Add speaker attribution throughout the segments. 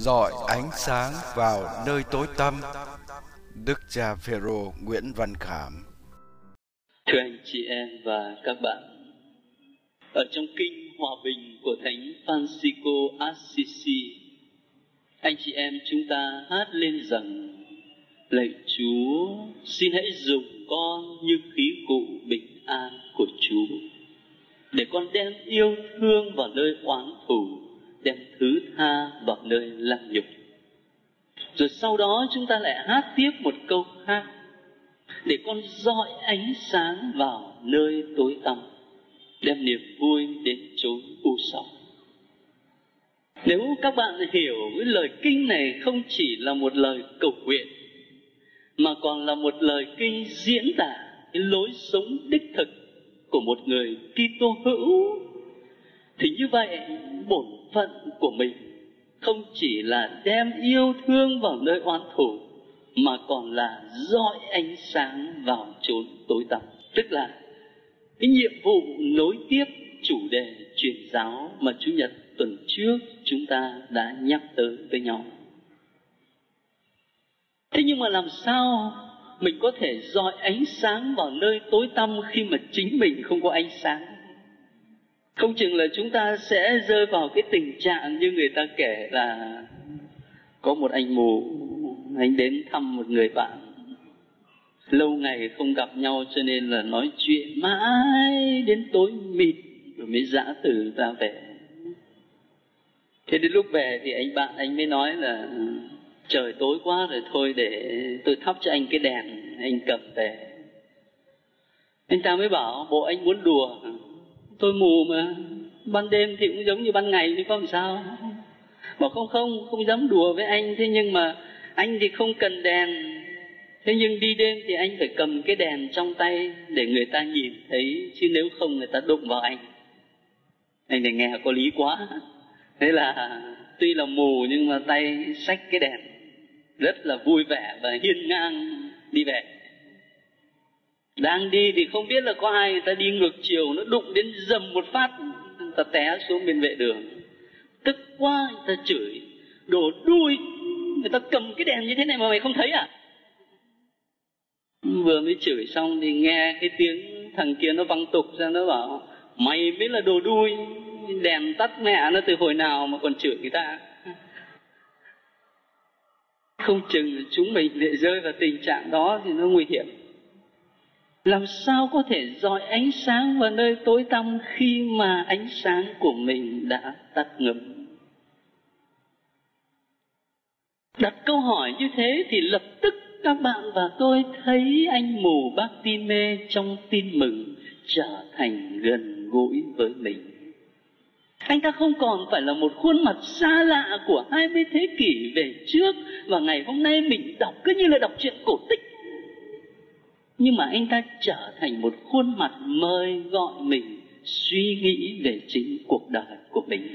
Speaker 1: Rọi ánh sáng vào nơi tối tăm. Đức cha Phêrô Nguyễn Văn Khảm.
Speaker 2: Thưa anh chị em và các bạn, ở trong kinh Hòa Bình của Thánh Francisco Assisi, anh chị em chúng ta hát lên rằng: lạy Chúa, xin hãy dùng con như khí cụ bình an của Chúa, để con đem yêu thương vào nơi oán thù, đem thứ tha vào nơi lăng nhục. Rồi sau đó chúng ta lại hát tiếp một câu khác: để con dọi ánh sáng vào nơi tối tăm, đem niềm vui đến chốn u sầu. Nếu các bạn hiểu cái lời kinh này không chỉ là một lời cầu nguyện, mà còn là một lời kinh diễn tả cái lối sống đích thực của một người Kitô hữu, thì như vậy bổn phận của mình không chỉ là đem yêu thương vào nơi oán thù, mà còn là dọi ánh sáng vào chốn tối tăm. Tức là cái nhiệm vụ nối tiếp chủ đề truyền giáo mà Chủ nhật tuần trước chúng ta đã nhắc tới với nhau. Thế nhưng mà làm sao mình có thể dọi ánh sáng vào nơi tối tăm khi mà chính mình không có ánh sáng? Không chừng là chúng ta sẽ rơi vào cái tình trạng như người ta kể là có một anh mù, anh đến thăm một người bạn, lâu ngày không gặp nhau cho nên là nói chuyện mãi đến tối mịt rồi mới giã từ ra về. Thế đến lúc về thì anh bạn anh mới nói là trời tối quá rồi, thôi để tôi thắp cho anh cái đèn anh cầm về. Anh ta mới bảo: bộ anh muốn đùa, tôi mù mà, ban đêm thì cũng giống như ban ngày thì có làm sao. Bảo không dám đùa với anh, thế nhưng mà anh thì không cần đèn, thế nhưng đi đêm thì anh phải cầm cái đèn trong tay để người ta nhìn thấy, chứ nếu không người ta đụng vào anh. Anh này nghe có lý quá. Thế là tuy là mù nhưng mà tay xách cái đèn, rất là vui vẻ và hiên ngang đi về. Đang đi thì không biết là có ai, người ta đi ngược chiều, nó đụng đến dầm một phát, người ta té xuống bên vệ đường. Tức quá, người ta chửi: đồ đuôi, người ta cầm cái đèn như thế này mà mày không thấy à? Vừa mới chửi xong thì nghe cái tiếng thằng kia nó văng tục ra, nó bảo: mày mới là đồ đuôi, đèn tắt mẹ nó từ hồi nào mà còn chửi người ta. Không chừng chúng mình lại rơi vào tình trạng đó thì nó nguy hiểm. Làm sao có thể dọi ánh sáng vào nơi tối tăm khi mà ánh sáng của mình đã tắt ngấm? Đặt câu hỏi như thế thì lập tức các bạn và tôi thấy anh mù Bartimê trong tin mừng trở thành gần gũi với mình. Anh ta không còn phải là một khuôn mặt xa lạ của 20 thế kỷ về trước, và ngày hôm nay mình đọc cứ như là đọc truyện cổ tích. Nhưng mà anh ta trở thành một khuôn mặt mời gọi mình suy nghĩ về chính cuộc đời của mình.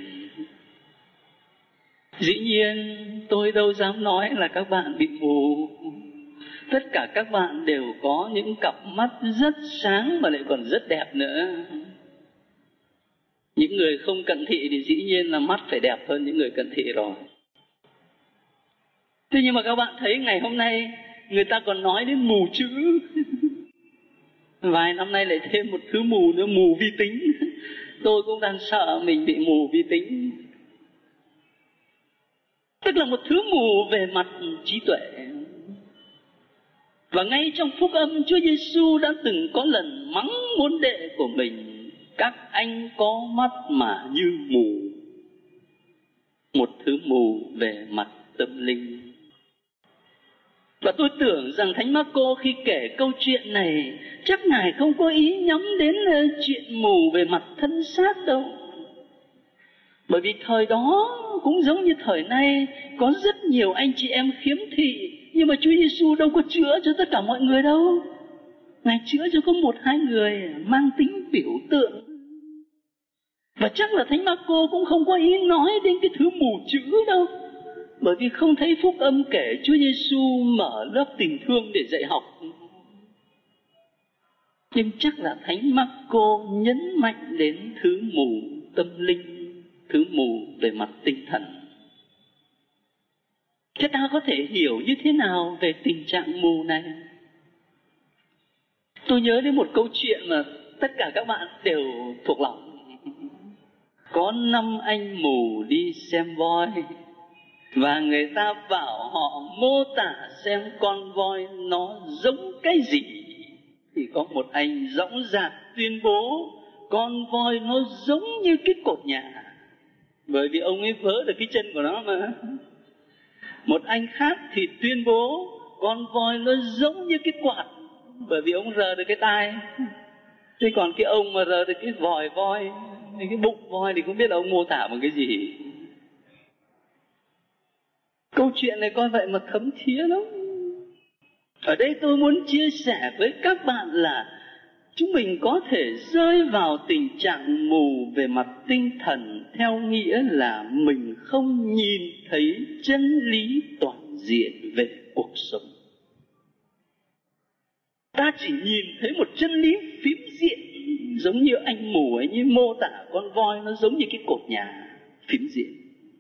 Speaker 2: Dĩ nhiên tôi đâu dám nói là các bạn bị mù. Tất cả các bạn đều có những cặp mắt rất sáng mà lại còn rất đẹp nữa. Những người không cận thị thì dĩ nhiên là mắt phải đẹp hơn những người cận thị rồi. Thế nhưng mà các bạn thấy ngày hôm nay người ta còn nói đến mù chữ. Vài năm nay lại thêm một thứ mù nữa, mù vi tính. Tôi cũng đang sợ mình bị mù vi tính. Tức là một thứ mù về mặt trí tuệ. Và ngay trong phúc âm, Chúa Giêsu đã từng có lần mắng môn đệ của mình: các anh có mắt mà như mù. Một thứ mù về mặt tâm linh. Và tôi tưởng rằng Thánh Marco khi kể câu chuyện này chắc Ngài không có ý nhắm đến chuyện mù về mặt thân xác đâu. Bởi vì thời đó cũng giống như thời nay, có rất nhiều anh chị em khiếm thị, nhưng mà Chúa Giêsu đâu có chữa cho tất cả mọi người đâu. Ngài chữa cho có 1-2 người mang tính biểu tượng. Và chắc là Thánh Marco cũng không có ý nói đến cái thứ mù chữ đâu, bởi vì không thấy phúc âm kể Chúa Giêsu mở lớp tình thương để dạy học. Nhưng chắc là Thánh Marco nhấn mạnh đến thứ mù tâm linh, thứ mù về mặt tinh thần. Thế ta có thể hiểu như thế nào về tình trạng mù này? Tôi nhớ đến một câu chuyện mà tất cả các bạn đều thuộc lòng. Có 5 anh mù đi xem voi, và người ta bảo họ mô tả xem con voi nó giống cái gì. Thì có một anh dõng dạc tuyên bố con voi nó giống như cái cột nhà, bởi vì ông ấy vớ được cái chân của nó mà. Một anh khác thì tuyên bố con voi nó giống như cái quạt, bởi vì ông rờ được cái tai. Thế còn cái ông mà rờ được cái vòi voi, cái bụng voi thì không biết là ông mô tả bằng cái gì. Câu chuyện này coi vậy mà thấm thía lắm. Ở đây tôi muốn chia sẻ với các bạn là chúng mình có thể rơi vào tình trạng mù về mặt tinh thần theo nghĩa là mình không nhìn thấy chân lý toàn diện về cuộc sống. Ta chỉ nhìn thấy một chân lý phiến diện, giống như anh mù ấy như mô tả con voi nó giống như cái cột nhà phiến diện.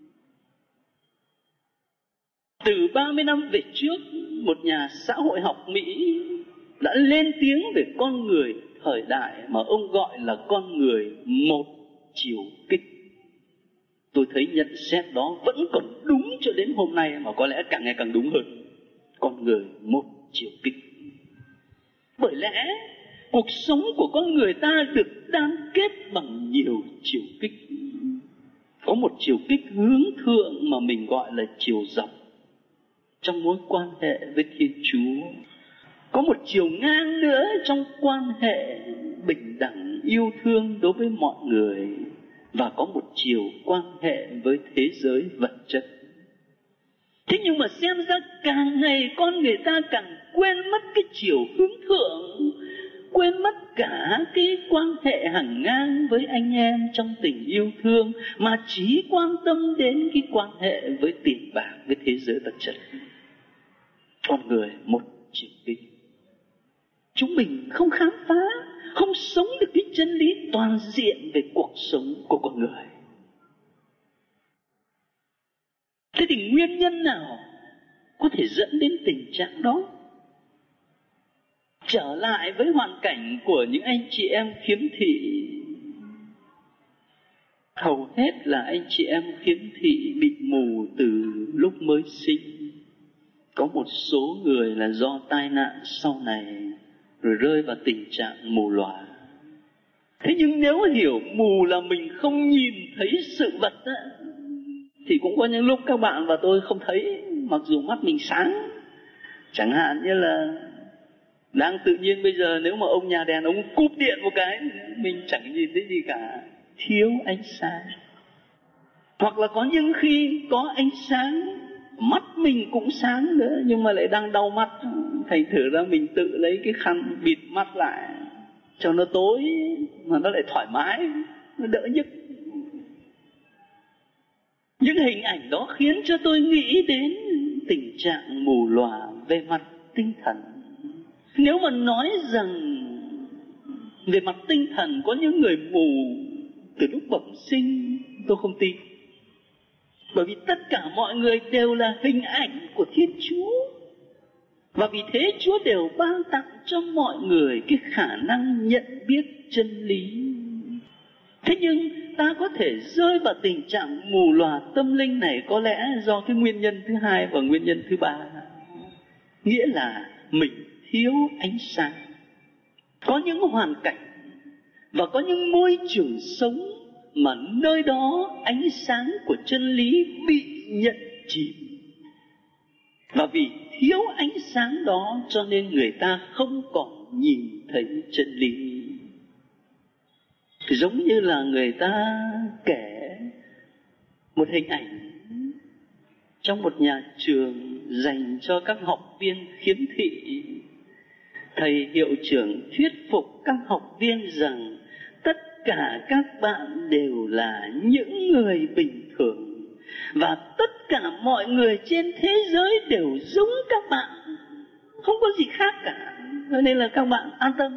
Speaker 2: Từ 30 năm về trước, một nhà xã hội học Mỹ đã lên tiếng về con người thời đại mà ông gọi là con người một chiều kích. Tôi thấy nhận xét đó vẫn còn đúng cho đến hôm nay, mà có lẽ càng ngày càng đúng hơn. Con người một chiều kích. Bởi lẽ cuộc sống của con người ta được đan kết bằng nhiều chiều kích. Có một chiều kích hướng thượng mà mình gọi là chiều dọc trong mối quan hệ với Thiên Chúa. Có một chiều ngang nữa trong quan hệ bình đẳng yêu thương đối với mọi người. Và có một chiều quan hệ với thế giới vật chất. Thế nhưng mà xem ra càng ngày con người ta càng quên mất cái chiều hướng thượng, quên mất cả cái quan hệ hàng ngang với anh em trong tình yêu thương, mà chỉ quan tâm đến cái quan hệ với tiền bạc, với thế giới vật chất. Con người một chiều kích. Chúng mình không khám phá, không sống được cái chân lý toàn diện về cuộc sống của con người. Thế thì nguyên nhân nào có thể dẫn đến tình trạng đó? Trở lại với hoàn cảnh của những anh chị em khiếm thị. Hầu hết là anh chị em khiếm thị bị mù từ lúc mới sinh. Có một số người là do tai nạn sau này rồi rơi vào tình trạng mù lòa. Thế nhưng nếu hiểu mù là mình không nhìn thấy sự vật á, thì cũng có những lúc các bạn và tôi không thấy, mặc dù mắt mình sáng. Chẳng hạn như là đang tự nhiên bây giờ nếu mà ông nhà đèn ông cúp điện một cái, mình chẳng nhìn thấy gì cả, thiếu ánh sáng. Hoặc là có những khi có ánh sáng, mắt mình cũng sáng nữa, nhưng mà lại đang đau mắt, thành thử ra mình tự lấy cái khăn bịt mắt lại cho nó tối mà nó lại thoải mái, nó đỡ nhức. Những hình ảnh đó khiến cho tôi nghĩ đến tình trạng mù lòa về mặt tinh thần. Nếu mà nói rằng về mặt tinh thần có những người mù từ lúc bẩm sinh, tôi không tin. Bởi vì tất cả mọi người đều là hình ảnh của Thiên Chúa. Và vì thế Chúa đều ban tặng cho mọi người cái khả năng nhận biết chân lý. Thế nhưng ta có thể rơi vào tình trạng mù lòa tâm linh này có lẽ do cái nguyên nhân thứ hai và nguyên nhân thứ ba. Nghĩa là mình thiếu ánh sáng. Có những hoàn cảnh và có những môi trường sống mà nơi đó ánh sáng của chân lý bị nhận chìm. Và vì thiếu ánh sáng đó cho nên người ta không còn nhìn thấy chân lý. Giống như là người ta kể một hình ảnh trong một nhà trường dành cho các học viên khiếm thị. Thầy hiệu trưởng thuyết phục các học viên rằng tất cả các bạn đều là những người bình thường và tất cả mọi người trên thế giới đều giống các bạn, không có gì khác cả, cho nên là các bạn an tâm.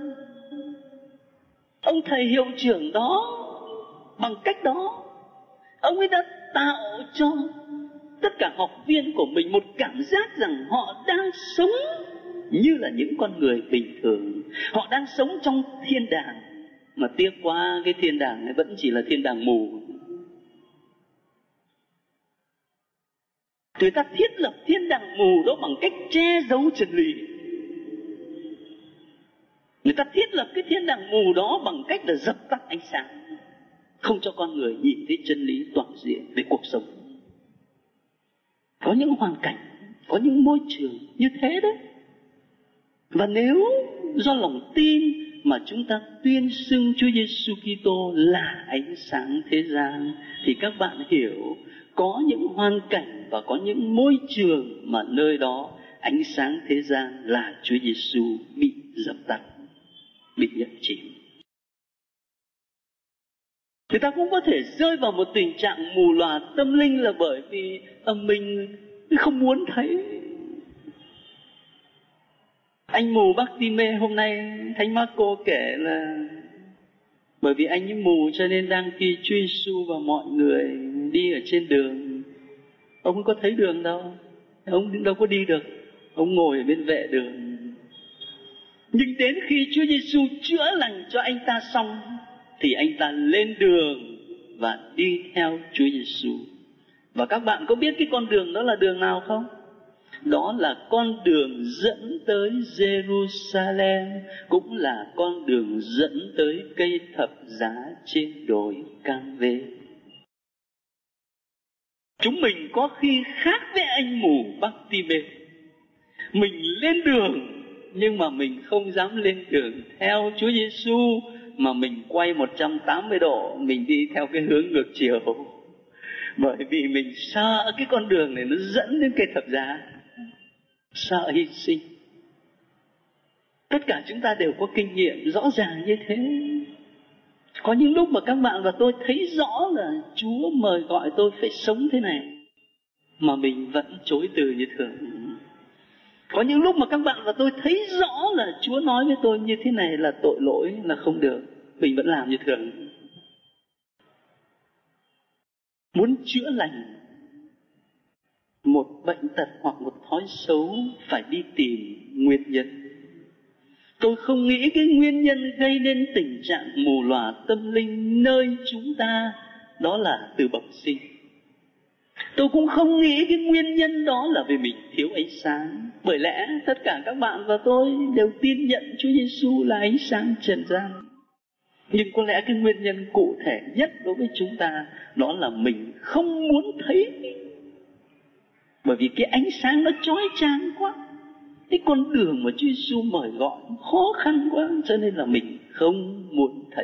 Speaker 2: Ông thầy hiệu trưởng đó, bằng cách đó, ông ấy đã tạo cho tất cả học viên của mình một cảm giác rằng họ đang sống như là những con người bình thường. Họ đang sống trong thiên đàng. Mà tiếc quá, cái thiên đàng này vẫn chỉ là thiên đàng mù. Người ta thiết lập thiên đàng mù đó bằng cách che giấu chân lý. Người ta thiết lập cái thiên đàng mù đó bằng cách là dập tắt ánh sáng, không cho con người nhìn thấy chân lý toàn diện về cuộc sống. Có những hoàn cảnh, có những môi trường như thế đấy. Và nếu do lòng tin mà chúng ta tuyên xưng Chúa Giêsu Kitô là ánh sáng thế gian, thì các bạn hiểu có những hoàn cảnh và có những môi trường mà nơi đó ánh sáng thế gian là Chúa Giêsu bị dập tắt, bị nhấn chìm. Người ta cũng có thể rơi vào một tình trạng mù lòa tâm linh là bởi vì mình không muốn thấy. Anh mù Bartimê hôm nay Thánh Marco kể là bởi vì anh ấy mù cho nên đang khi Chúa Giêsu và mọi người đi ở trên đường, ông không có thấy đường đâu, ông đâu có đi được, ông ngồi ở bên vệ đường. Nhưng đến khi Chúa Giêsu chữa lành cho anh ta xong thì anh ta lên đường và đi theo Chúa Giêsu. Và các bạn có biết cái con đường đó là đường nào không? Đó là con đường dẫn tới Jerusalem, cũng là con đường dẫn tới cây thập giá trên đồi Can-vê. Chúng mình có khi khác với anh mù Bartimê. Mình lên đường nhưng mà mình không dám lên đường theo Chúa Giêsu, mà mình quay 180 độ, mình đi theo cái hướng ngược chiều. Bởi vì mình sợ cái con đường này nó dẫn đến cây thập giá, sợ hy sinh. Tất cả chúng ta đều có kinh nghiệm rõ ràng như thế. Có những lúc mà các bạn và tôi thấy rõ là Chúa mời gọi tôi phải sống thế này, mà mình vẫn chối từ như thường. Có những lúc mà các bạn và tôi thấy rõ là Chúa nói với tôi như thế này là tội lỗi, là không được, mình vẫn làm như thường. Muốn chữa lành một bệnh tật hoặc một thói xấu phải đi tìm nguyên nhân. Tôi không nghĩ cái nguyên nhân gây nên tình trạng mù lòa tâm linh nơi chúng ta đó là từ bẩm sinh. Tôi cũng không nghĩ cái nguyên nhân đó là vì mình thiếu ánh sáng. Bởi lẽ tất cả các bạn và tôi đều tin nhận Chúa Giêsu là ánh sáng trần gian. Nhưng có lẽ cái nguyên nhân cụ thể nhất đối với chúng ta đó là mình không muốn thấy. Bởi vì cái ánh sáng nó chói chang quá, cái con đường mà Chúa Giêsu mời gọi khó khăn quá, cho nên là mình không muốn thấy.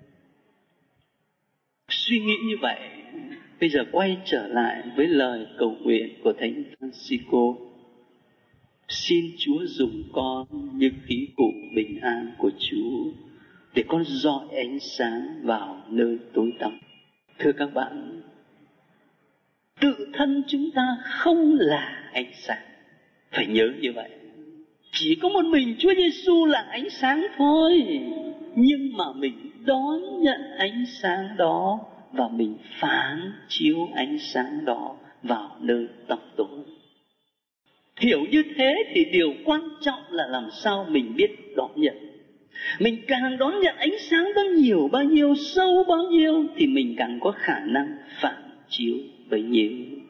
Speaker 2: Suy nghĩ như vậy, bây giờ quay trở lại với lời cầu nguyện của Thánh Francisco. Xin Chúa dùng con như khí cụ bình an của Chúa để con dọi ánh sáng vào nơi tối tăm. Thưa các bạn, tự thân chúng ta không là ánh sáng, phải nhớ như vậy. Chỉ có một mình Chúa Giêsu là ánh sáng thôi. Nhưng mà mình đón nhận ánh sáng đó và mình phán chiếu ánh sáng đó vào nơi tăm tối. Hiểu như thế thì điều quan trọng là làm sao mình biết đón nhận. Mình càng đón nhận ánh sáng đó nhiều bao nhiêu, sâu bao nhiêu, thì mình càng có khả năng phản chiếu bấy nhiêu.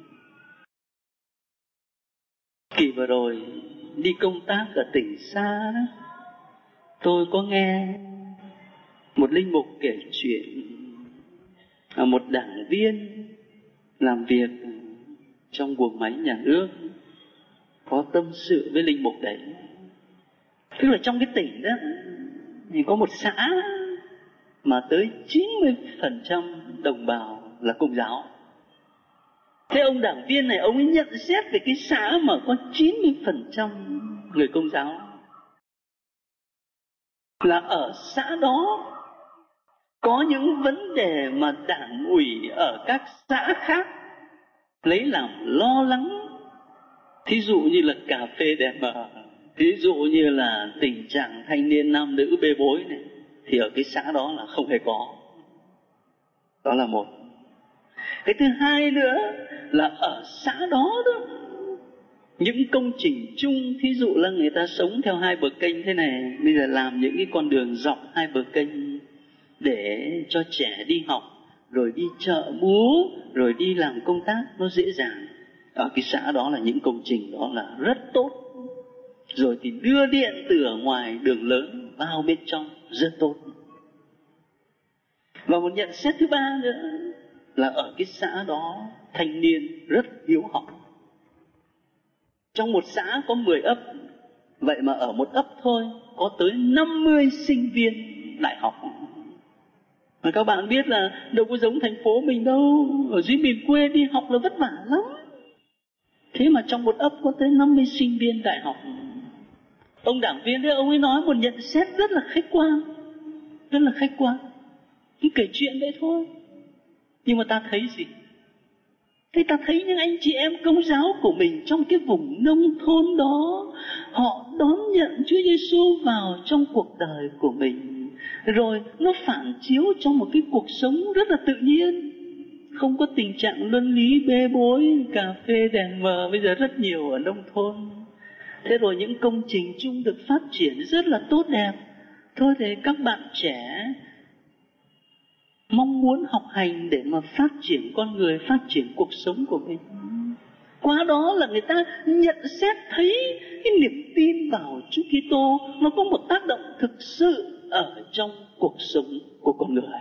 Speaker 2: Kỳ vừa rồi đi công tác ở tỉnh xa đó, tôi có nghe một linh mục kể chuyện một đảng viên làm việc trong buồng máy nhà nước có tâm sự với linh mục đấy. Tức là trong cái tỉnh đó thì có một xã mà tới 90% đồng bào là Công giáo. Thế ông đảng viên này, ông ấy nhận xét về cái xã mà có 90% người Công giáo là ở xã đó có những vấn đề mà đảng ủy ở các xã khác lấy làm lo lắng. Thí dụ như là cà phê đèn mờ, thí dụ như là tình trạng thanh niên nam nữ bê bối này, thì ở cái xã đó là không hề có. Đó là một. Cái thứ hai nữa là ở xã đó đó, những công trình chung, thí dụ là người ta sống theo hai bờ kênh thế này, bây giờ làm những cái con đường dọc hai bờ kênh để cho trẻ đi học, rồi đi chợ búa, rồi đi làm công tác nó dễ dàng. Ở cái xã đó là những công trình đó là rất tốt. Rồi thì đưa điện từ ở ngoài đường lớn vào bên trong rất tốt. Và một nhận xét thứ ba nữa là ở cái xã đó thanh niên rất hiếu học. Trong một xã có 10 ấp, vậy mà ở một ấp thôi có tới 50 sinh viên đại học. Mà các bạn biết là đâu có giống thành phố mình đâu, ở dưới miền quê đi học là vất vả lắm. Thế mà trong một ấp có tới 50 sinh viên đại học. Ông đảng viên đấy, ông ấy nói một nhận xét rất là khách quan. Rất là khách quan. Cứ kể chuyện vậy thôi. Nhưng mà ta thấy gì? Thế ta thấy những anh chị em công giáo của mình trong cái vùng nông thôn đó, họ đón nhận Chúa Giêsu vào trong cuộc đời của mình. Rồi nó phản chiếu trong một cái cuộc sống rất là tự nhiên. Không có tình trạng luân lý bê bối, cà phê đèn mờ bây giờ rất nhiều ở nông thôn. Thế rồi những công trình chung được phát triển rất là tốt đẹp. Thôi thì các bạn trẻ mong muốn học hành để mà phát triển con người, phát triển cuộc sống của mình. Qua đó là người ta nhận xét thấy cái niềm tin vào Chúa Kitô nó có một tác động thực sự ở trong cuộc sống của con người.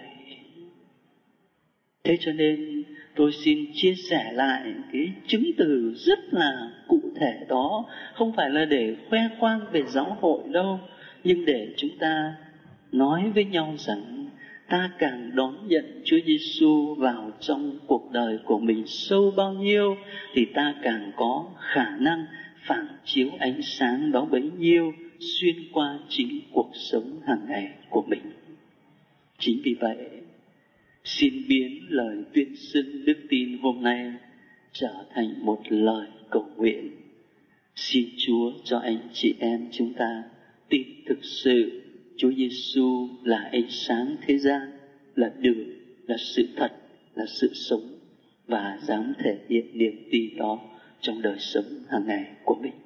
Speaker 2: Thế cho nên tôi xin chia sẻ lại cái chứng từ rất là cụ thể đó, không phải là để khoe khoang về giáo hội đâu, nhưng để chúng ta nói với nhau rằng ta càng đón nhận Chúa Giêsu vào trong cuộc đời của mình sâu bao nhiêu thì ta càng có khả năng phản chiếu ánh sáng đó bấy nhiêu xuyên qua chính cuộc sống hàng ngày của mình. Chính vì vậy, xin biến lời tuyên xưng đức tin hôm nay trở thành một lời cầu nguyện. Xin Chúa cho anh chị em chúng ta tin thực sự Chúa Giêsu là ánh sáng thế gian, là đường, là sự thật, là sự sống, và dám thể hiện niềm tin đó trong đời sống hàng ngày của mình.